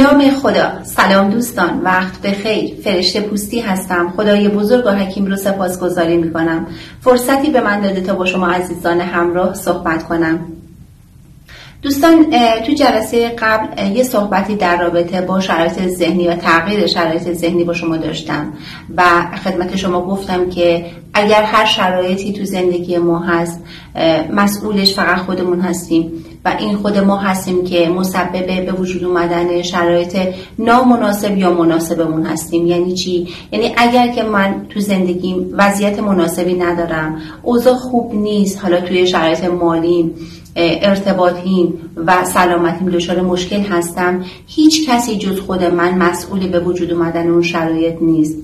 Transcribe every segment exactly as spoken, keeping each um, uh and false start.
نام خدا. سلام دوستان، وقت بخیر. فرشته پوستی هستم. خدای بزرگ و حکیم رو سپاسگزاری میکنم فرصتی به من داده تا با شما عزیزان همراه صحبت کنم. دوستان، تو جلسه قبل یه صحبتی در رابطه با شرایط ذهنی و تغییر شرایط ذهنی با شما داشتم و خدمت شما گفتم که اگر هر شرایطی تو زندگی ما هست، مسئولش فقط خودمون هستیم و این خود ما هستیم که مسبب به وجود اومدن شرایط نامناسب یا مناسبمون هستیم. یعنی چی؟ یعنی اگر که من تو زندگیم وضعیت مناسبی ندارم، اوضاع خوب نیست، حالا توی شرایط مالیم، ارتباطیم و سلامتیم دچار مشکل هستم، هیچ کسی جز خود من مسئول به وجود اومدن اون شرایط نیست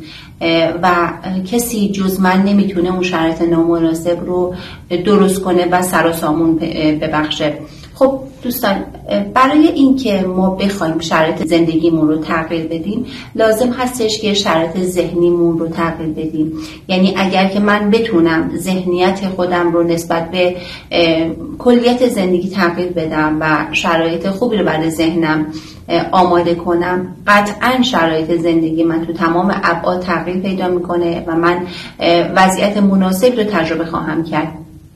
و کسی جز من نمیتونه اون شرایط نامناسب رو درست کنه و سر و سامون ببخشه. خب دوستان، برای اینکه ما بخوایم شرایط زندگیمون رو تغییر بدیم، لازم هستش که شرایط ذهنیمون رو تغییر بدیم. یعنی اگر که من بتونم ذهنیت خودم رو نسبت به کلیت زندگی تغییر بدم و شرایط خوبی رو برای ذهنم آماده کنم، قطعا شرایط زندگی من تو تمام ابعاد تغییر پیدا میکنه و من وضعیت مناسب رو تجربه خواهم کرد.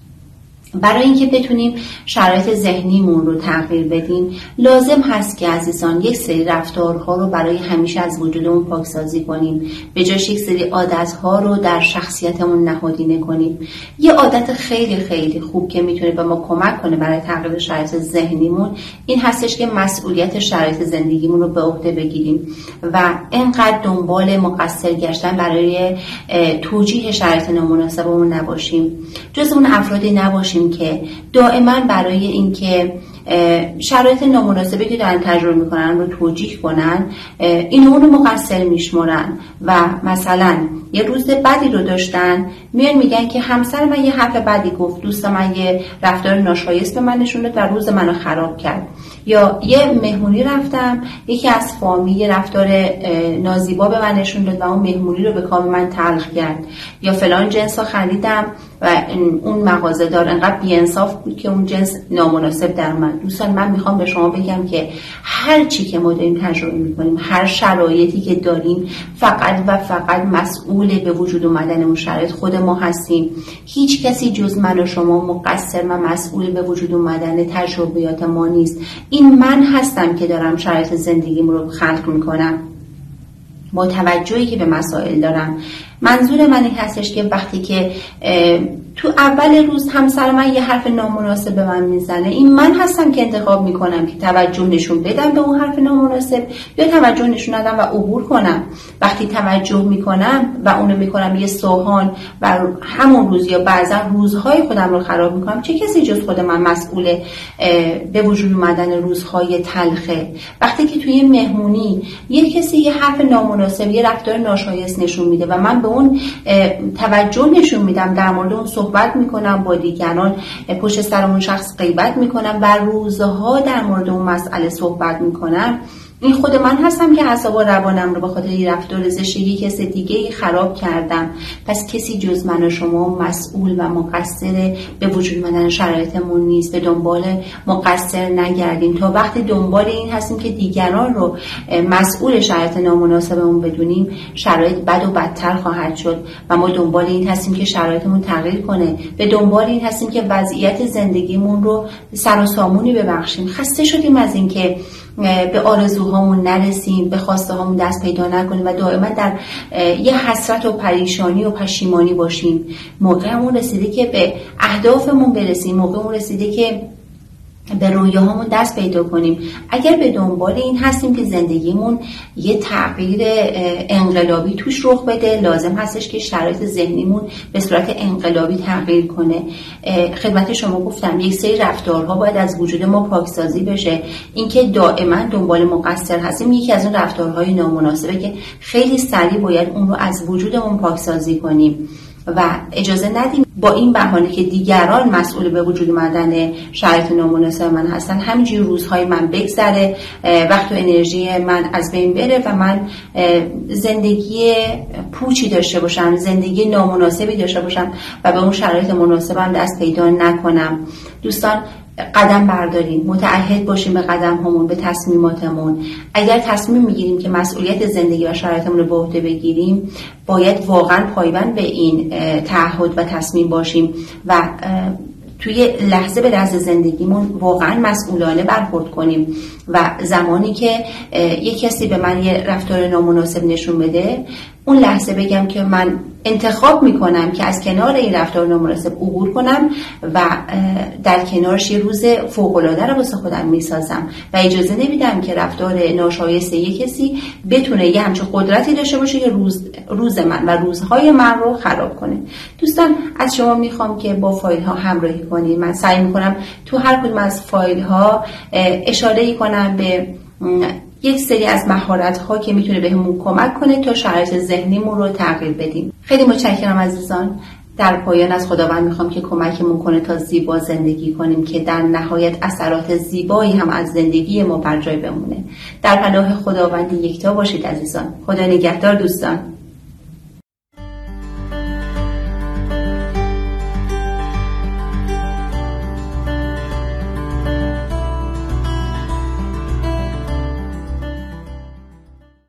برای اینکه بتونیم شرایط ذهنیمون رو تغییر بدیم، لازم هست که عزیزان یک سری رفتارها رو برای همیشه از وجودمون پاکسازی کنیم، به جاش یک سری عادتها رو در شخصیتمون نهادینه کنیم. یه عادت خیلی خیلی خوب که میتونه به ما کمک کنه برای تغییر شرایط ذهنیمون این هستش که مسئولیت شرایط زندگیمون رو به عهده بگیریم و اینقدر دنبال مقصر گشتن برای توجیه شرایط نامناسبمون نباشیم. جز اون افرادی نباشیم که دائما برای اینکه شرایط نامناسبی که دارن تجربه میکنن رو توجیه کنن، اینو اونو مقصر میشمرن و مثلا یه روز بدی رو داشتن، میان میگن که همسر من یه حرف بدی گفت، دوست من یه رفتار ناشایست به من نشون داد و روز منو خراب کرد. یا یه مهمونی رفتم، یکی از فامیل یه رفتار نازیبا به من نشون داد و اون مهمونی رو به کام من تلخ کرد. یا فلان جنسا خریدم و اون مغازه‌دار انقدر بی‌انصاف بود که اون جنس نامناسب در من. دوستان، من میخوام به شما بگم که هر چی که ما داریم تجربه میکنیم، هر شرایطی که داریم، فقط و فقط مسئول به وجود اومدن اون شرایط خود ما هستیم. هیچ کسی جز من و شما مقصر و مسئول به وجود اومدن تجربیات ما نیست. این من هستم که دارم شرایط زندگیم رو خلق میکنم با توجهی که به مسائل دارم. منظور من این هستش که وقتی که تو اول روز همسر من یه حرف نامناسب به من میزنه، این من هستم که انتخاب میکنم که توجه نشون بدم به اون حرف نامناسب یا توجه نشون ندم و عبور کنم. وقتی توجه میکنم و اونو میکنم یه سوهان و همون روز یا بعضا روزهای خودم رو خراب میکنم، چه کسی جز خود من مسئول به وجود اومدن روزهای تلخه؟ وقتی که توی مهمونی یه کسی یه حرف نامناسب، یه رفتار ناشایست نشون میده و من به اون توجه نشون میدم، در مورد اون صحبت میکنم، با دیگران پشت سر اون شخص غیبت میکنم و روزها در مورد اون مسئله صحبت میکنم، این خود من هستم که اعصاب و روانم رو به خاطر یه رفتار زشت یک کس دیگه خراب کردم. پس کسی جز من و شما مسئول و مقصر به وجود اومدن شرایطمون نیست. به دنبال مقصر نگردیم. تا وقتی دنبال این هستیم که دیگران رو مسئول شرایط نامناسبمون بدونیم، شرایط بد و بدتر خواهد شد و ما دنبال این هستیم که شرایطمون تغییر کنه. به دنبال این هستیم که وضعیت زندگیمون رو سر و سامونی ببخشیم. خسته شدیم از این که به آرزوهامون نرسیم، به خواسته هامون دست پیدا نکنیم و دائما در یه حسرت و پریشانی و پشیمانی باشیم. موقعمون رسیده که به اهدافمون برسیم، موقعمون رسیده که به رویاهامون دست پیدا کنیم. اگر به دنبال این هستیم که زندگیمون یه تغییر انقلابی توش رخ بده، لازم هستش که شرایط ذهنیمون به صورت انقلابی تغییر کنه. خدمت شما گفتم یک سری رفتارها باید از وجود ما پاکسازی بشه. اینکه دائما دنبال مقصر هستیم یکی از اون رفتارهای نامناسبه که خیلی سریع باید اون رو از وجودمون پاکسازی کنیم و اجازه ندیم با این بهانه که دیگران مسئول به وجود اومدن شرایط نامناسب من هستن، همینجوری روزهای من بگذره، وقت و انرژی من از بین بره و من زندگی پوچی داشته باشم، زندگی نامناسبی داشته باشم و به اون شرایط مناسبم دست پیدا نکنم. دوستان، قدم برداریم، متعهد باشیم به قدم همون، به تصمیماتمون. اگر تصمیم میگیریم که مسئولیت زندگی و شرایطمون رو به عهده بگیریم، باید واقعا پایبند به این تعهد و تصمیم باشیم و توی لحظه به لحظه زندگیمون واقعا مسئولانه برخورد کنیم و زمانی که یک کسی به من یه رفتار نامناسب نشون بده، اون لحظه بگم که من انتخاب میکنم که از کنار این رفتار نامناسب عبور کنم و در کنارش یه روز فوق‌العاده رو واسه خودم میسازم و اجازه نمیدم که رفتار ناشایسته یک کسی بتونه یه همچون قدرتی داشته باشه که روز روز من و روزهای من رو خراب کنه. دوستان، از شما میخوام که با فایل ها همراهی کنید. من سعی میکنم تو هر کدوم از فایل ها اشاره کنم به یک سری از مهارت ها که میتونه بهمون کمک کنه تا شرایط ذهنیمون رو تغییر بدیم. خیلی متشکرم عزیزان. در پایان از خداوند میخوام که کمکمون کنه تا زیبا زندگی کنیم که در نهایت اثرات زیبایی هم از زندگی ما بر جای بمونه. در پناه خداوند یکتا باشید عزیزان. خدا نگهدار دوستان.